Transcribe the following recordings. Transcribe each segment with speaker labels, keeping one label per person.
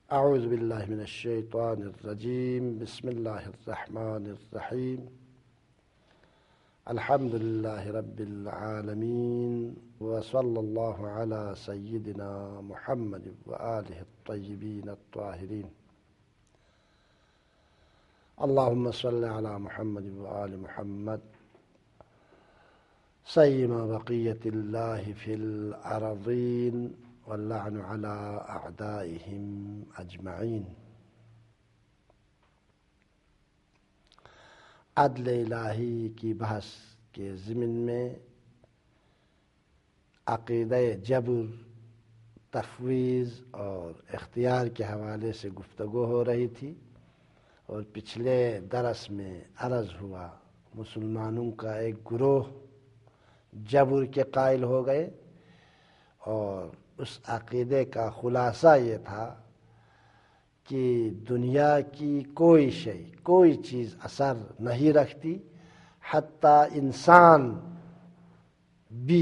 Speaker 1: اعوذ باللہ من الشیطان الرجیم بسم اللہ الرحمن الرحیم الحمد للہ رب العالمین وصلی اللہ علی سیدنا محمد وآلہ الطیبین الطاہرین اللہم صلی علی محمد وآل محمد سیما بقیت اللہ فی الارضین واللعن علی اعدائہم اجمعین۔ عدل الہی کی بحث کے ضمن میں عقیدہ جبر، تفویض اور اختیار کے حوالے سے گفتگو ہو رہی تھی، اور پچھلے درس میں عرض ہوا مسلمانوں کا ایک گروہ جبر کے قائل ہو گئے، اور اس عقیدے کا خلاصہ یہ تھا کہ دنیا کی کوئی چیز اثر نہیں رکھتی، حتیٰ انسان بھی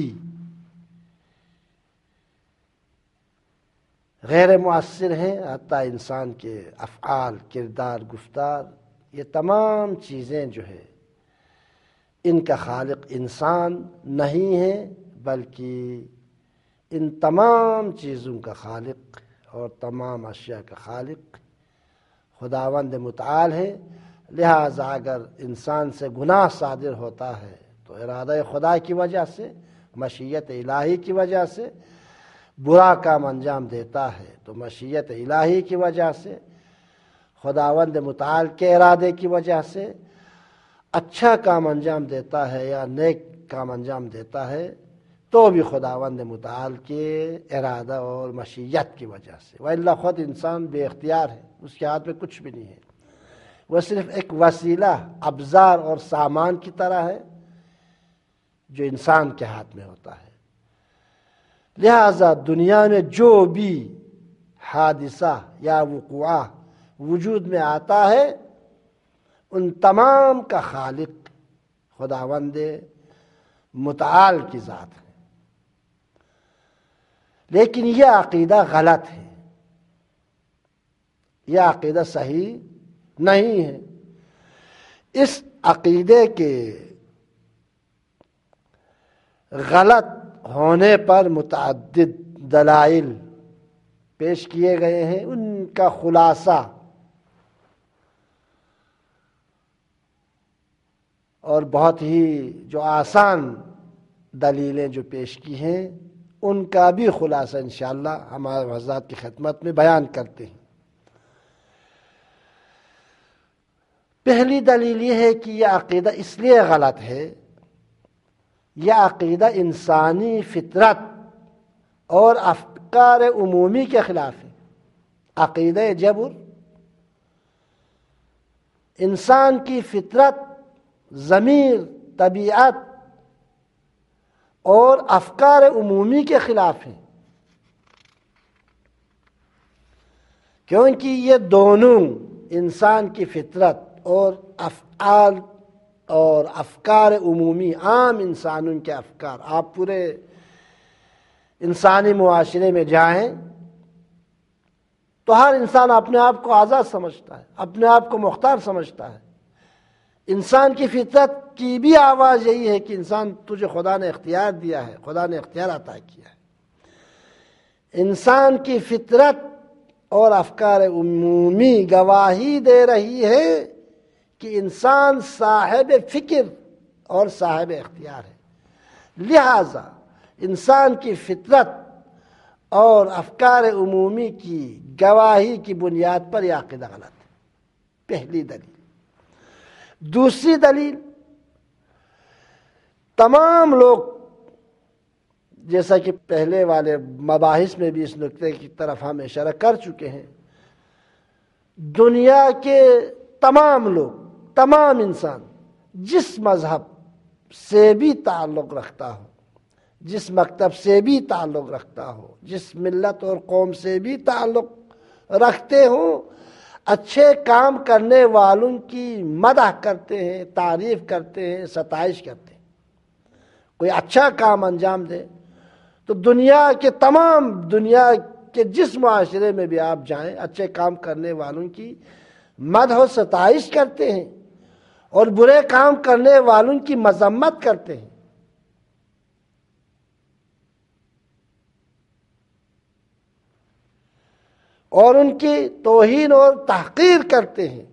Speaker 1: غیر مؤثر ہیں، حتیٰ انسان کے افعال، کردار، گفتار، یہ تمام چیزیں جو ہے ان کا خالق انسان نہیں ہے، بلکہ ان تمام چیزوں کا خالق اور تمام اشیاء کا خالق خداوند متعال ہے۔ لہذا اگر انسان سے گناہ صادر ہوتا ہے تو ارادہ خدا کی وجہ سے، مشیت الہی کی وجہ سے، برا کام انجام دیتا ہے تو مشیت الہی کی وجہ سے، خداوند متعال کے ارادے کی وجہ سے، اچھا کام انجام دیتا ہے یا نیک کام انجام دیتا ہے تو بھی خداوند متعال کے ارادہ اور مشیت کی وجہ سے، وَإِلَّا خود انسان بے اختیار ہے، اس کے ہاتھ میں کچھ بھی نہیں ہے، وہ صرف ایک وسیلہ، ابزار اور سامان کی طرح ہے جو انسان کے ہاتھ میں ہوتا ہے۔ لہذا دنیا میں جو بھی حادثہ یا وقوعہ وجود میں آتا ہے ان تمام کا خالق خداوند متعال کی ذات ہے، لیکن یہ عقیدہ غلط ہے، یہ عقیدہ صحیح نہیں ہے۔ اس عقیدے کے غلط ہونے پر متعدد دلائل پیش کیے گئے ہیں، ان کا خلاصہ اور بہت ہی جو آسان دلیلیں جو پیش کی ہیں ان کا بھی خلاصہ انشاءاللہ ہمارے حضرات کی خدمت میں بیان کرتے ہیں۔ پہلی دلیل یہ ہے کہ یہ عقیدہ اس لیے غلط ہے، یہ عقیدہ انسانی فطرت اور افکار عمومی کے خلاف ہے۔ عقیدہ جبر انسان کی فطرت، ضمیر، طبیعت اور افکار عمومی کے خلاف ہیں، کیونکہ یہ دونوں انسان کی فطرت اور افعال اور افکار عمومی، عام انسانوں کے افکار، آپ پورے انسانی معاشرے میں جائیں تو ہر انسان اپنے آپ کو آزاد سمجھتا ہے، اپنے آپ کو مختار سمجھتا ہے۔ انسان کی فطرت کی بھی آواز یہی ہے کہ انسان، تجھے خدا نے اختیار دیا ہے، خدا نے اختیار عطا کیا ہے۔ انسان کی فطرت اور افکار عمومی گواہی دے رہی ہے کہ انسان صاحب فکر اور صاحب اختیار ہے، لہذا انسان کی فطرت اور افکار عمومی کی گواہی کی بنیاد پر یہ عقیدہ غلط ہے۔ پہلی دلیل۔ دوسری دلیل، تمام لوگ جیسا کہ پہلے والے مباحث میں بھی اس نقطے کی طرف ہم اشارہ کر چکے ہیں، دنیا کے تمام لوگ، تمام انسان جس مذہب سے بھی تعلق رکھتا ہو، جس مکتب سے بھی تعلق رکھتا ہو، جس ملت اور قوم سے بھی تعلق رکھتے ہوں، اچھے کام کرنے والوں کی مدح کرتے ہیں، تعریف کرتے ہیں، ستائش کرتے ہیں۔ کوئی اچھا کام انجام دے تو دنیا کہ جس معاشرے میں بھی آپ جائیں اچھے کام کرنے والوں کی مدح و ستائش کرتے ہیں اور برے کام کرنے والوں کی مذمت کرتے ہیں. اور ان کی توہین اور تحقیر کرتے ہیں.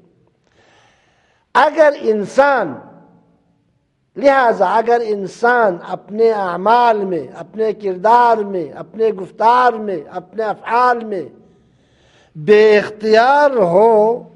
Speaker 1: لہذا اگر انسان اپنے اعمال میں، اپنے کردار میں، اپنے گفتار میں، اپنے افعال میں بے اختیار ہو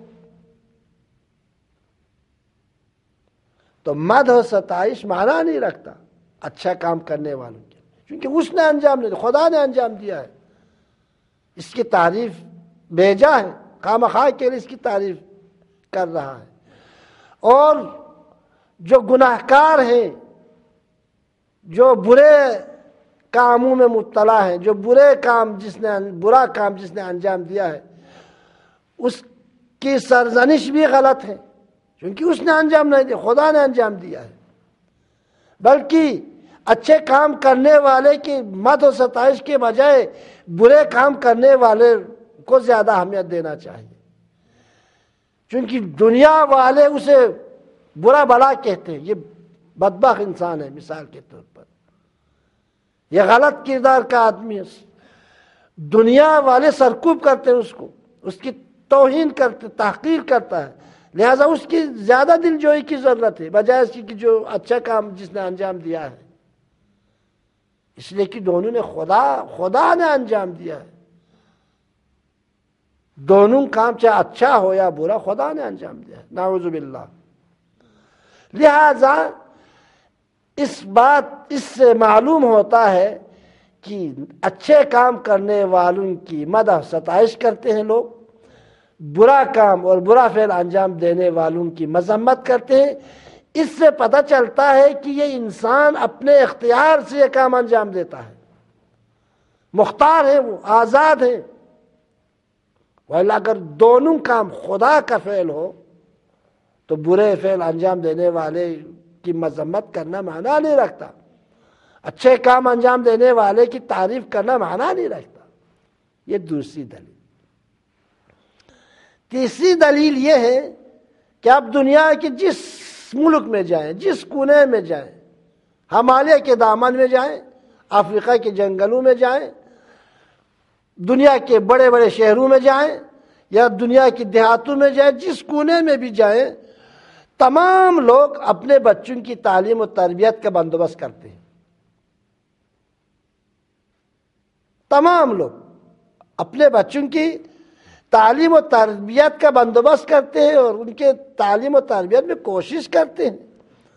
Speaker 1: تو مدح و ستائش معنی نہیں رکھتا اچھا کام کرنے والوں کے، کیونکہ اس نے انجام نہیں دیا، خدا نے انجام دیا ہے. اس کی تعریف بھیجا ہے، خواہ کے لیے اس کی تعریف کر رہا ہے. اور جو گناہ کار ہیں، جو برے کاموں میں مبتلا ہیں، جو برا کام جس نے انجام دیا ہے، اس کی سرزنش بھی غلط ہے، کیونکہ اس نے انجام نہیں دیا، خدا نے انجام دیا ہے. بلکہ اچھے کام کرنے والے کی مدح و ستائش کے بجائے برے کام کرنے والے کو زیادہ اہمیت دینا چاہیے، کیونکہ دنیا والے اسے برا بلا کہتے ہیں، یہ بدبخت انسان ہے مثال کے طور پر، یہ غلط کردار کا آدمی ہے. دنیا والے سرکوب کرتے ہیں اس کی توہین کرتے، تحقیر کرتا ہے. لہذا اس کی زیادہ دل جوئی کی ضرورت ہے بجائے اس کی کہ جو اچھا کام جس نے انجام دیا ہے، اس لیے کہ دونوں نے خدا نے انجام دیا ہے. دونوں کام چاہے اچھا ہو یا برا خدا نے انجام دیا ہے، نعوذ باللہ. لہذا اس سے معلوم ہوتا ہے کہ اچھے کام کرنے والوں کی مدح ستائش کرتے ہیں لوگ، برا کام اور برا فعل انجام دینے والوں کی مذمت کرتے ہیں. اس سے پتہ چلتا ہے کہ یہ انسان اپنے اختیار سے یہ کام انجام دیتا ہے، مختار ہے، وہ آزاد ہے. ولی اگر دونوں کام خدا کا فعل ہو تو برے فعل انجام دینے والے کی مذمت کرنا معنی نہیں رکھتا، اچھے کام انجام دینے والے کی تعریف کرنا معنی نہیں رکھتا. یہ دوسری دلیل. تیسری دلیل یہ ہے کہ آپ دنیا کے جس ملک میں جائیں، جس کونے میں جائیں، ہمالیہ کے دامن میں جائیں، افریقہ کے جنگلوں میں جائیں، دنیا کے بڑے بڑے شہروں میں جائیں یا دنیا کی دیہاتوں میں جائیں، جس کونے میں بھی جائیں، تمام لوگ اپنے بچوں کی تعلیم و تربیت کا بندوبست کرتے ہیں. تمام لوگ اپنے بچوں کی تعلیم و تربیت کا بندوبست کرتے ہیں اور ان کے تعلیم و تربیت میں کوشش کرتے ہیں.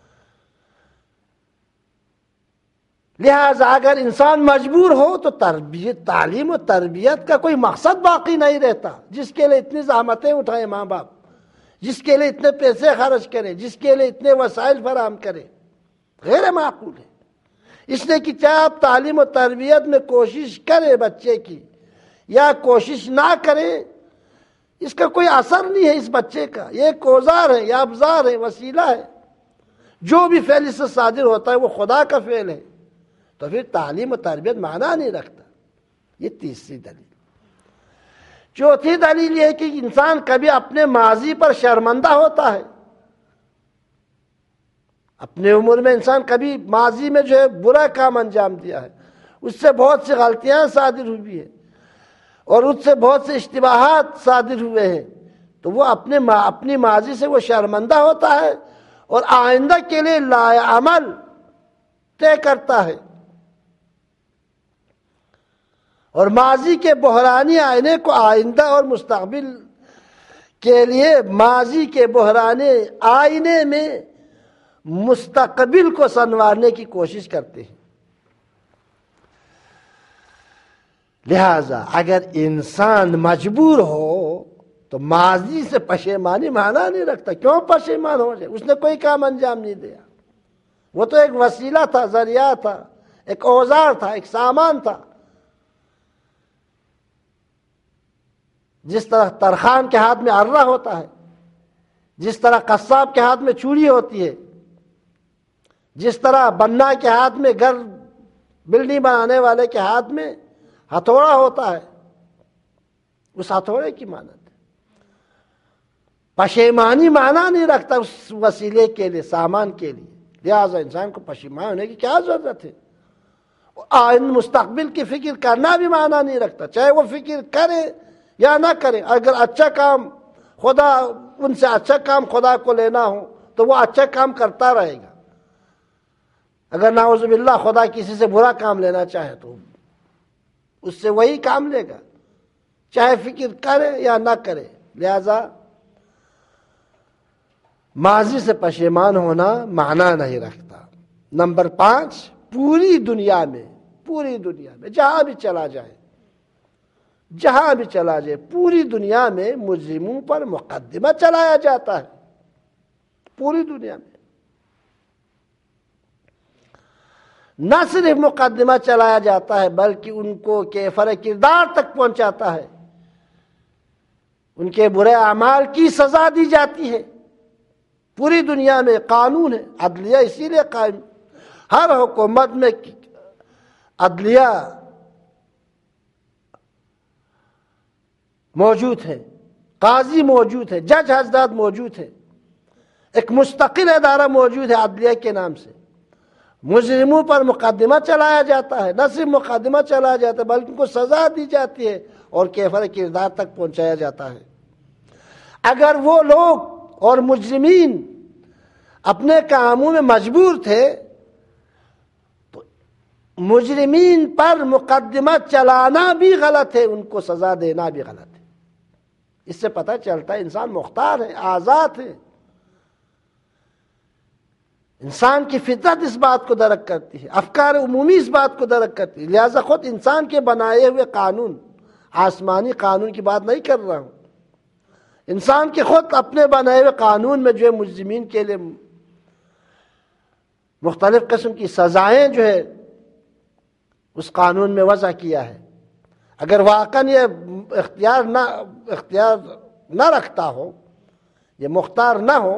Speaker 1: لہذا اگر انسان مجبور ہو تو تعلیم و تربیت کا کوئی مقصد باقی نہیں رہتا. جس کے لیے اتنی زحمتیں اٹھائیں ماں باپ، جس کے لیے اتنے پیسے خرچ کریں، جس کے لیے اتنے وسائل فراہم کریں، غیر معقول ہے. اس لیے کہ چاہے آپ تعلیم و تربیت میں کوشش کریں بچے کی یا کوشش نہ کریں، اس کا کوئی اثر نہیں ہے اس بچے کا. یہ ایک اوزار ہے یا ابزار ہے، وسیلہ ہے. جو بھی فعل اس سے صادر ہوتا ہے وہ خدا کا فعل ہے، تو پھر تعلیم و تربیت معنی نہیں رکھتا. یہ تیسری دلیل. چوتھی دلیل یہ ہے کہ انسان کبھی اپنے ماضی پر شرمندہ ہوتا ہے. اپنے عمر میں انسان کبھی ماضی میں جو ہے برا کام انجام دیا ہے، اس سے بہت سی غلطیاں صادر ہوئی ہیں اور اس سے بہت سے اشتباہات صادر ہوئے ہیں، تو وہ اپنی ماضی سے وہ شرمندہ ہوتا ہے اور آئندہ کے لیے عمل طے کرتا ہے. اور ماضی کے بحرانی آئینے کو آئندہ اور مستقبل کے لیے ماضی کے بحرانی آئینے میں مستقبل کو سنوارنے کی کوشش کرتے ہیں. لہذا اگر انسان مجبور ہو تو ماضی سے پشیمانی معنی نہیں رکھتا. کیوں پشیمان ہو جائے؟ اس نے کوئی کام انجام نہیں دیا، وہ تو ایک وسیلہ تھا، ذریعہ تھا، ایک اوزار تھا، ایک سامان تھا. جس طرح ترخان کے ہاتھ میں ارہ ہوتا ہے، جس طرح قصاب کے ہاتھ میں چوری ہوتی ہے، جس طرح بنا کے ہاتھ میں گھر بلڈنگ بنانے والے کے ہاتھ میں ہتھوڑا ہوتا ہے، اس ہتھوڑے کی مانند ہے۔ پشیمانی معنی نہیں رکھتا اس وسیلے کے لیے، سامان کے لیے، لہٰذا انسان کو پشیمان ہونے کی کیا ضرورت ہے؟ آئند مستقبل کی فکر کرنا بھی معنی نہیں رکھتا، چاہے وہ فکر کرے یا نہ کرے۔ اگر اچھا کام خدا، ان سے اچھا کام خدا کو لینا ہو تو وہ اچھا کام کرتا رہے گا۔ اگر نعوذ باللہ خدا کسی سے برا کام لینا چاہے تو اس سے وہی کام لے گا، چاہے فکر کرے یا نہ کرے۔ لہذا ماضی سے پشیمان ہونا معنی نہیں رکھتا۔ نمبر 5، پوری دنیا میں جہاں بھی چلا جائے پوری دنیا میں مجرموں پر مقدمہ چلایا جاتا ہے۔ پوری دنیا میں نہ صرف مقدمہ چلایا جاتا ہے بلکہ ان کو کیفر کردار تک پہنچاتا ہے، ان کے برے اعمال کی سزا دی جاتی ہے۔ پوری دنیا میں قانون ہے، عدلیہ اسی لیے قائم، ہر حکومت میں عدلیہ موجود ہے، قاضی موجود ہے، جج حضرات موجود ہے، ایک مستقل ادارہ موجود ہے عدلیہ کے نام سے۔ مجرموں پر مقدمہ چلایا جاتا ہے، نہ صرف مقدمہ چلایا جاتا ہے بلکہ ان کو سزا دی جاتی ہے اور کیفر کردار تک پہنچایا جاتا ہے۔ اگر وہ لوگ اور مجرمین اپنے کاموں میں مجبور تھے تو مجرمین پر مقدمہ چلانا بھی غلط ہے، ان کو سزا دینا بھی غلط ہے۔ اس سے پتہ چلتا ہے انسان مختار ہے، آزاد ہے۔ انسان کی فطرت اس بات کو درک کرتی ہے، افکار عمومی اس بات کو درک کرتی ہے۔ لہذا خود انسان کے بنائے ہوئے قانون، آسمانی قانون کی بات نہیں کر رہا ہوں، انسان کے خود اپنے بنائے ہوئے قانون میں جو ہے مجرمین کے لیے مختلف قسم کی سزائیں جو ہے اس قانون میں وضع کیا ہے۔ اگر واقعاً یہ اختیار نہ رکھتا ہو، یہ مختار نہ ہو،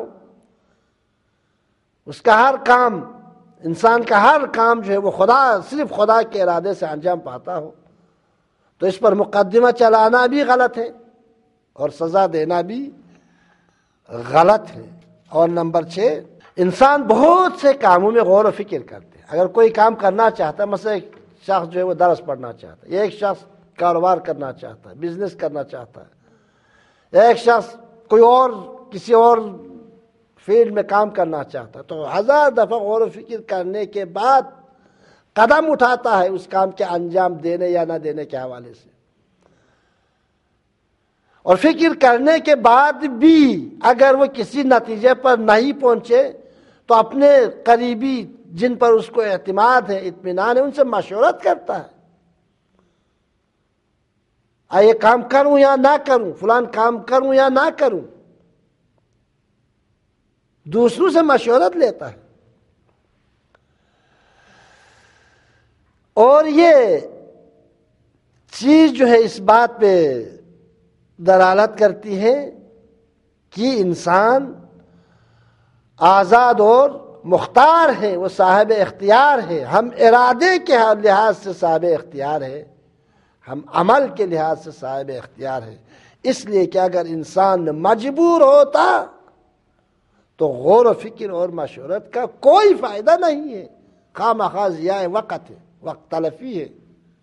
Speaker 1: اس کا ہر کام، انسان کا ہر کام جو ہے وہ صرف خدا کے ارادے سے انجام پاتا ہو، تو اس پر مقدمہ چلانا بھی غلط ہے اور سزا دینا بھی غلط ہے۔ اور نمبر 6، انسان بہت سے کاموں میں غور و فکر کرتے ہیں۔ اگر کوئی کام کرنا چاہتا ہے، مثلا ایک شخص جو ہے وہ درس پڑھنا چاہتا ہے، ایک شخص کاروبار کرنا چاہتا ہے، بزنس کرنا چاہتا ہے، ایک شخص کوئی اور کسی اور فیلڈ میں کام کرنا چاہتا ہے، تو 1000 دفعہ غور و فکر کرنے کے بعد قدم اٹھاتا ہے اس کام کے انجام دینے یا نہ دینے کے حوالے سے۔ اور فکر کرنے کے بعد بھی اگر وہ کسی نتیجے پر نہیں پہنچے تو اپنے قریبی جن پر اس کو اعتماد ہے، اطمینان ہے، ان سے مشورت کرتا ہے، یہ کام کروں یا نہ کروں، فلان کام کروں یا نہ کروں، دوسروں سے مشورت لیتا ہے۔ اور یہ چیز جو ہے اس بات پہ دلالت کرتی ہے کہ انسان آزاد اور مختار ہے، وہ صاحب اختیار ہے۔ ہم ارادے کے لحاظ سے صاحب اختیار ہے، ہم عمل کے لحاظ سے صاحب اختیار ہے۔ اس لیے کہ اگر انسان مجبور ہوتا تو غور و فکر اور مشورت کا کوئی فائدہ نہیں ہے، خواہ مخواہ ضیاء وقت ہے، وقت تلفی ہے۔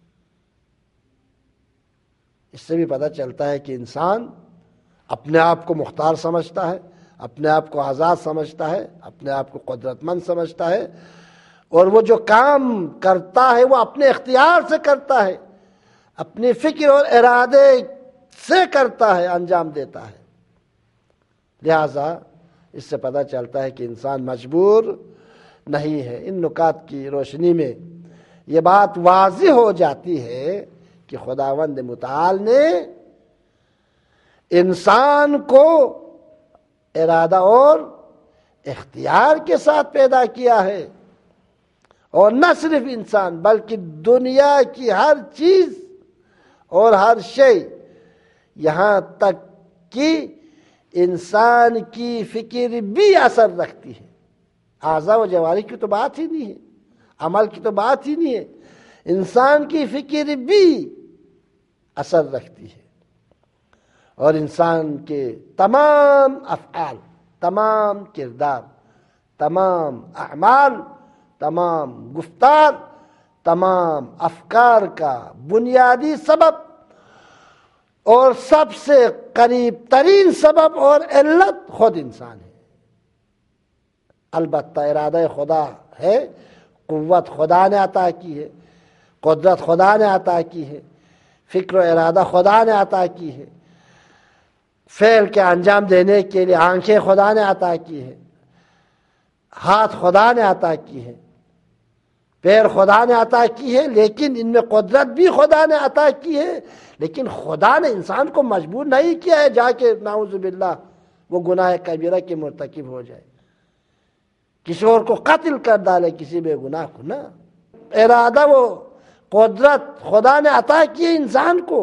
Speaker 1: اس سے بھی پتہ چلتا ہے کہ انسان اپنے آپ کو مختار سمجھتا ہے، اپنے آپ کو آزاد سمجھتا ہے، اپنے آپ کو قدرت مند سمجھتا ہے، اور وہ جو کام کرتا ہے وہ اپنے اختیار سے کرتا ہے، اپنی فکر اور ارادے سے کرتا ہے، انجام دیتا ہے۔ لہذا اس سے پتہ چلتا ہے کہ انسان مجبور نہیں ہے۔ ان نکات کی روشنی میں یہ بات واضح ہو جاتی ہے کہ خداوند متعال نے انسان کو ارادہ اور اختیار کے ساتھ پیدا کیا ہے، اور نہ صرف انسان بلکہ دنیا کی ہر چیز اور ہر شے، یہاں تک کہ انسان کی فکر بھی اثر رکھتی ہے۔ اعضاء و جوارح کی تو بات ہی نہیں ہے، عمل کی تو بات ہی نہیں ہے، انسان کی فکر بھی اثر رکھتی ہے۔ اور انسان کے تمام افعال، تمام کردار، تمام اعمال، تمام گفتار، تمام افکار کا بنیادی سبب اور سب سے قریب ترین سبب اور علت خود انسان ہے۔ البتہ ارادہ خدا ہے، قوت خدا نے عطا کی ہے، قدرت خدا نے عطا کی ہے، فکر و ارادہ خدا نے عطا کی ہے، فعل کے انجام دینے کے لیے آنکھیں خدا نے عطا کی ہے، ہاتھ خدا نے عطا کی ہے، پیر خدا نے عطا کی ہے، لیکن ان میں قدرت بھی خدا نے عطا کی ہے، لیکن خدا نے انسان کو مجبور نہیں کیا ہے جا کے نعوذ باللہ وہ گناہ کبیرہ کے مرتکب ہو جائے، کسی اور کو قتل کر ڈالے، کسی بے گناہ کو نہ۔ ارادہ وہ قدرت خدا نے عطا کی ہے انسان کو،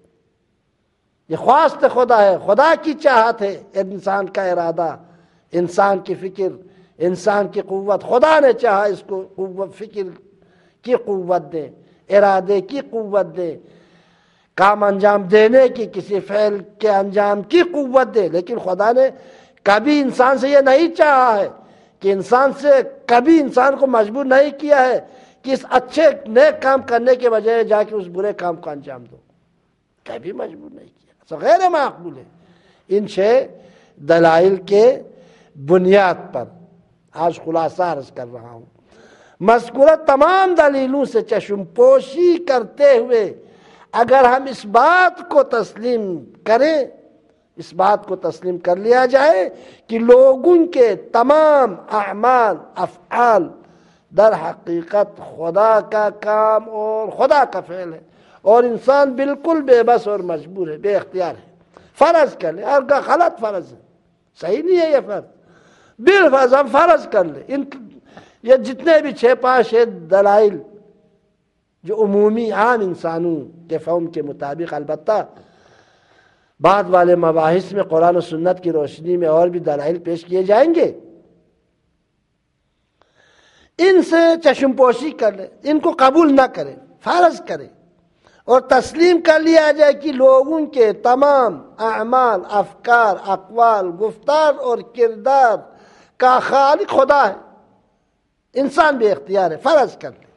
Speaker 1: یہ خواست خدا ہے، خدا کی چاہت ہے، انسان کا ارادہ، انسان کی فکر، انسان کی قوت، خدا نے چاہا اس کو قوت، فکر کی قوت دے، ارادے کی قوت دے، کام انجام دینے کی، کسی فعل کے انجام کی قوت دے، لیکن خدا نے کبھی انسان سے یہ نہیں چاہا ہے کہ انسان سے کبھی انسان کو مجبور نہیں کیا ہے کہ اس اچھے نیک کام کرنے کے بجائے جا کے اس برے کام کو انجام دو، کبھی مجبور نہیں کیا، غیر معقول ہے۔ ان 6 دلائل کے بنیاد پر آج خلاصہ عرض کر رہا ہوں، مذکورہ تمام دلیلوں سے چشم پوشی کرتے ہوئے اگر ہم اس بات کو تسلیم کریں، اس بات کو تسلیم کر لیا جائے کہ لوگوں کے تمام اعمال افعال در حقیقت خدا کا کام اور خدا کا فعل ہے، اور انسان بالکل بے بس اور مجبور ہے، بے اختیار ہے، فرض کر لے، اور کا غلط فرض ہے، صحیح نہیں ہے یہ فرض، بالفرض ہم فرض کر لیں یہ جتنے بھی 6 دلائل جو عمومی عام انسانوں کے فہم کے مطابق، البتہ بعد والے مباحث میں قرآن و سنت کی روشنی میں اور بھی دلائل پیش کیے جائیں گے، ان سے چشم پوشی کر لیں، ان کو قبول نہ کریں، فرض کریں اور تسلیم کر لیا جائے کہ لوگوں کے تمام اعمال، افکار، اقوال، گفتار اور کردار کا خالق خدا ہے، انسان بے اختیار ہے، فرض کر لیں،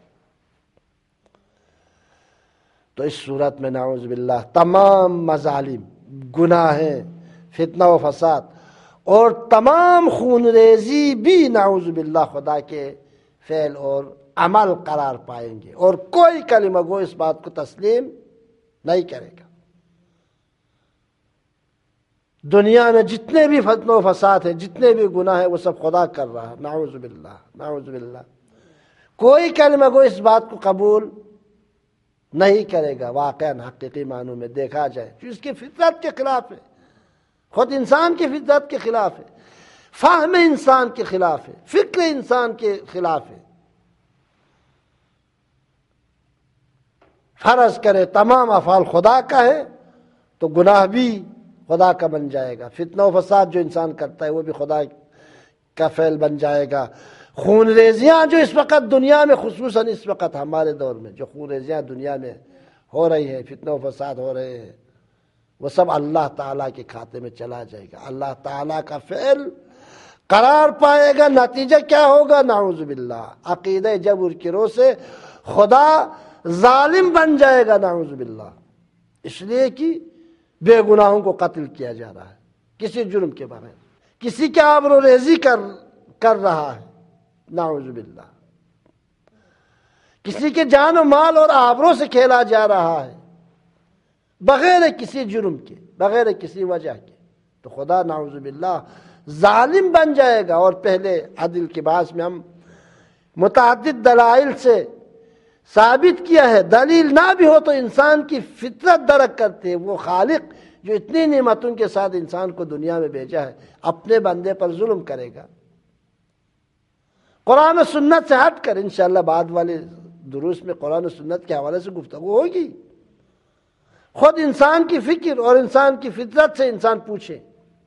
Speaker 1: تو اس صورت میں نعوذ باللہ تمام مظالم، گناہیں، فتنہ و فساد اور تمام خون ریزی بھی نعوذ باللہ خدا کے فعل اور عمل قرار پائیں گے، اور کوئی کلمہ گو اس بات کو تسلیم نہیں کرے گا۔ دنیا میں جتنے بھی فتنہ و فساد ہیں، جتنے بھی گناہ ہیں، وہ سب خدا کر رہا ہے، نعوذ باللہ، نعوذ باللہ۔ کوئی کلمہ گو اس بات کو قبول نہیں کرے گا، واقعاً حقیقی معنوں میں دیکھا جائے جو اس کی فطرت کے خلاف ہے، خود انسان کی فطرت کے خلاف ہے، فہم انسان کے خلاف ہے، فکر انسان کے خلاف ہے۔ فرض کرے تمام افعال خدا کا ہے تو گناہ بھی خدا کا بن جائے گا، فتنہ و فساد جو انسان کرتا ہے وہ بھی خدا کا فعل بن جائے گا، خون ریزیاں جو اس وقت دنیا میں، خصوصاً اس وقت ہمارے دور میں جو خون ریزیاں دنیا میں ہو رہی ہیں، فتنہ و فساد ہو رہے ہیں، وہ سب اللہ تعالیٰ کے کھاتے میں چلا جائے گا، اللہ تعالیٰ کا فعل قرار پائے گا۔ نتیجہ کیا ہوگا؟ نعوذ باللہ عقیدہ جبر کی روح سے خدا ظالم بن جائے گا، نعوذ باللہ، اس لیے کہ بے گناہوں کو قتل کیا جا رہا ہے کسی جرم کے بغیر، کسی کے آبرو ریزی کر رہا ہے، نعوذ باللہ، کسی کے جان و مال اور آبرو سے کھیلا جا رہا ہے بغیر کسی جرم کے، بغیر کسی وجہ کے، تو خدا نعوذ باللہ ظالم بن جائے گا۔ اور پہلے عدل کے بحث میں ہم متعدد دلائل سے ثابت کیا ہے، دلیل نہ بھی ہو تو انسان کی فطرت درک کرتے ہیں، وہ خالق جو اتنی نعمتوں کے ساتھ انسان کو دنیا میں بھیجا ہے اپنے بندے پر ظلم کرے گا؟ قرآن و سنت سے ہٹ کر انشاءاللہ بعد والے دروس میں قرآن و سنت کے حوالے سے گفتگو ہوگی، خود انسان کی فکر اور انسان کی فطرت سے انسان پوچھے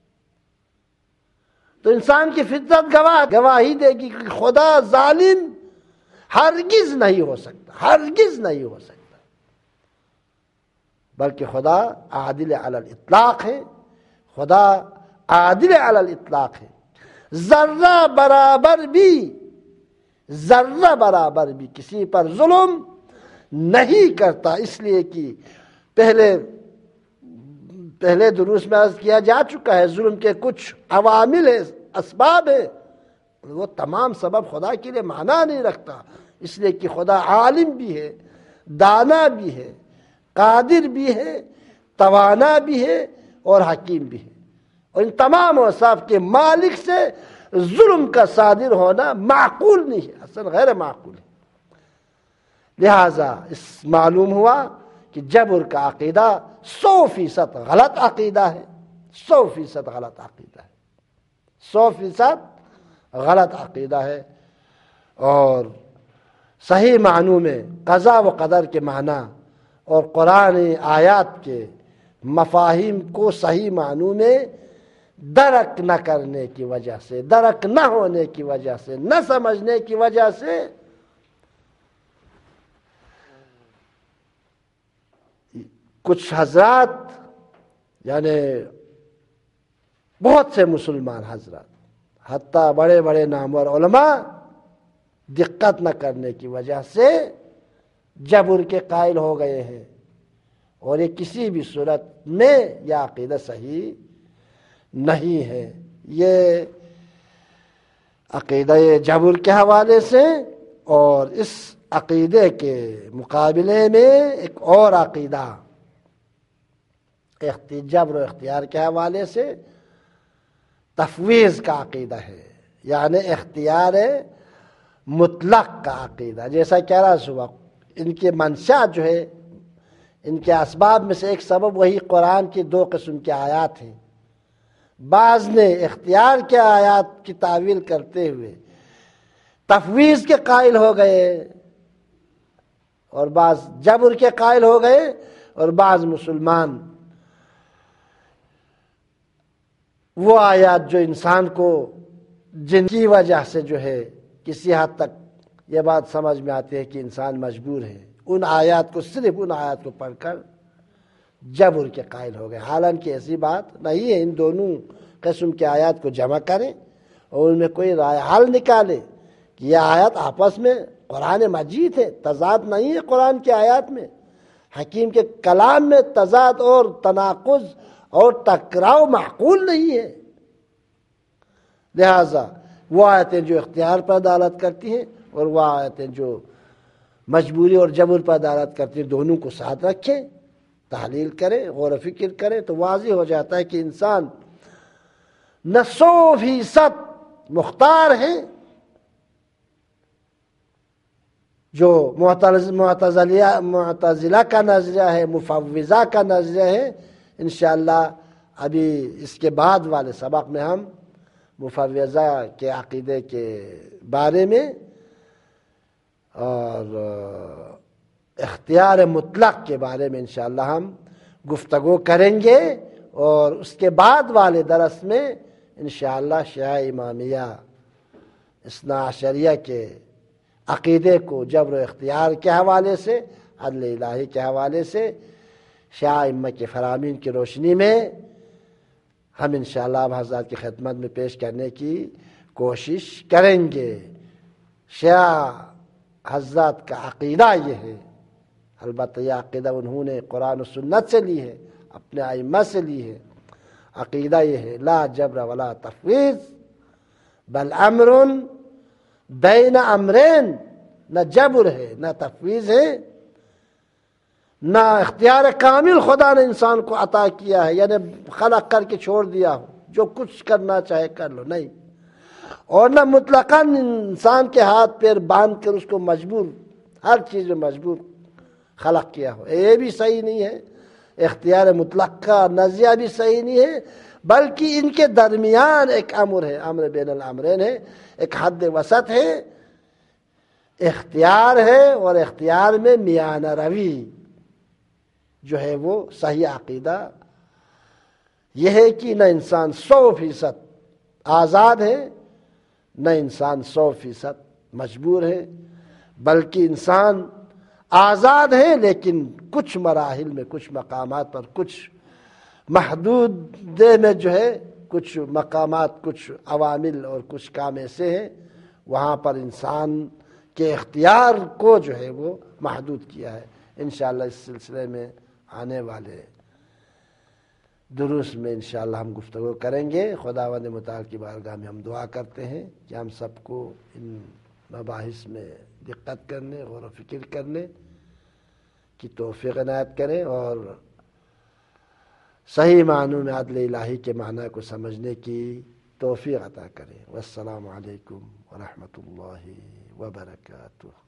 Speaker 1: تو انسان کی فطرت گواہی دے گی کہ خدا ظالم ہرگز نہیں ہو سکتا، ہرگز نہیں ہو سکتا، بلکہ خدا عادل علی الاطلاق ہے، خدا عادل علی الاطلاق ہے، ذرہ برابر بھی کسی پر ظلم نہیں کرتا، اس لیے کہ پہلے دروس میں عرض کیا جا چکا ہے ظلم کے کچھ عوامل ہیں، اسباب ہیں، وہ تمام سبب خدا کے لیے معنی نہیں رکھتا، اس لیے کہ خدا عالم بھی ہے، دانا بھی ہے، قادر بھی ہے، توانا بھی ہے اور حکیم بھی ہے، اور ان تمام اوصاف کے مالک سے ظلم کا صادر ہونا معقول نہیں ہے، اصلا غیر معقول ہے۔ لہذا اس معلوم ہوا کہ جبر کا عقیدہ 100% غلط عقیدہ ہے، 100% غلط عقیدہ ہے، 100% غلط عقیدہ ہے، اور صحیح معنوں میں قضا و قدر کے معنی اور قرآن آیات کے مفاہیم کو صحیح معنوں میں درک نہ کرنے کی وجہ سے، درک نہ ہونے کی وجہ سے، نہ سمجھنے کی وجہ سے کچھ حضرات، یعنی بہت سے مسلمان حضرات، حتیٰ بڑے بڑے نامور علماء دقت نہ کرنے کی وجہ سے جبر کے قائل ہو گئے ہیں، اور یہ کسی بھی صورت میں یہ عقیدہ صحیح نہیں ہے۔ یہ عقیدہ جبر کے حوالے سے، اور اس عقیدے کے مقابلے میں ایک اور عقیدہ جبر و اختیار کے حوالے سے تفویض کا عقیدہ ہے، یعنی اختیار مطلق کا عقیدہ۔ جیسا کہہ رہا صبح، ان کے منشا جو ہے، ان کے اسباب میں سے ایک سبب وہی قرآن کی 2 قسم کے آیات ہیں، بعض نے اختیار کے آیات کی تعویل کرتے ہوئے تفویض کے قائل ہو گئے، اور بعض جبر کے قائل ہو گئے، اور بعض مسلمان وہ آیات جو انسان کو، جن کی وجہ سے جو ہے کسی حد تک یہ بات سمجھ میں آتی ہے کہ انسان مجبور ہے، ان آیات کو، صرف ان آیات کو پڑھ کر جبر کے قائل ہو گئے، حالانکہ ایسی بات نہیں ہے۔ ان دونوں قسم کے آیات کو جمع کریں اور ان میں کوئی رائے حل نکالے کہ یہ آیات آپس میں قرآن مجید ہے، تضاد نہیں ہے قرآن کی آیات میں، حکیم کے کلام میں تضاد اور تناقض اور ٹکراؤ معقول نہیں ہے۔ لہذا وہ آیتیں جو اختیار پر دلالت کرتی ہیں اور وہ آیتیں جو مجبوری اور جبر پر دلالت کرتی ہیں، دونوں کو ساتھ رکھیں، تحلیل کریں، غور و فکر کریں، تو واضح ہو جاتا ہے کہ انسان نہ 100% مختار ہے، جو معتزلہ کا نظریہ ہے، مفوضہ کا نظریہ ہے۔ انشاءاللہ ابھی اس کے بعد والے سبق میں ہم مفوضہ کے عقیدے کے بارے میں اور اختیار مطلق کے بارے میں انشاءاللہ ہم گفتگو کریں گے، اور اس کے بعد والے درس میں انشاءاللہ شیعہ امامیہ اثنا عشریہ کے عقیدے کو جبر و اختیار کے حوالے سے، عدل الہی کے حوالے سے، شیعہ ائمہ کے فرامین کی روشنی میں ہم انشاءاللہ اب حضرات کی خدمت میں پیش کرنے کی کوشش کریں گے۔ شیعہ حضرات کا عقیدہ یہ ہے، البتہ یہ عقیدہ انہوں نے قرآن و سنت سے لی ہے، اپنے ائمہ سے لی ہے۔ عقیدہ یہ ہے، لا جبر ولا تفویض بل امر بین امرین، نہ جبر ہے نہ تفویض ہے، نہ اختیار کامل خدا نے انسان کو عطا کیا ہے، یعنی خلق کر کے چھوڑ دیا ہو جو کچھ کرنا چاہے کر لو، نہیں، اور نہ مطلقاً انسان کے ہاتھ پیر باندھ کر اس کو مجبور، ہر چیز میں مجبور خلق کیا ہو، یہ بھی صحیح نہیں ہے۔ اختیار مطلق کا نظریہ بھی صحیح نہیں ہے، بلکہ ان کے درمیان ایک امر ہے، امر بین الامرین ہے، ایک حد وسط ہے، اختیار ہے، اور اختیار میں میانہ روی جو ہے وہ صحیح عقیدہ یہ ہے کہ نہ انسان 100% آزاد ہے، نہ انسان 100% مجبور ہے، بلکہ انسان آزاد ہیں لیکن کچھ مراحل میں، کچھ مقامات پر، کچھ محدود میں جو ہے کچھ مقامات، کچھ عوامل اور کچھ کام ایسے ہیں وہاں پر انسان کے اختیار کو جو ہے وہ محدود کیا ہے۔ انشاءاللہ اس سلسلے میں آنے والے دروس میں انشاءاللہ ہم گفتگو کریں گے۔ خداوند متعال کی بارگاہ میں ہم دعا کرتے ہیں کہ ہم سب کو ان مباحث میں دقت کرنے، غور و فکر کرنے کی توفیق عنایت کریں اور صحیح معنوں میں عدل الہی کے معنی کو سمجھنے کی توفیق عطا کریں۔ والسلام علیکم ورحمۃ اللہ وبرکاتہ۔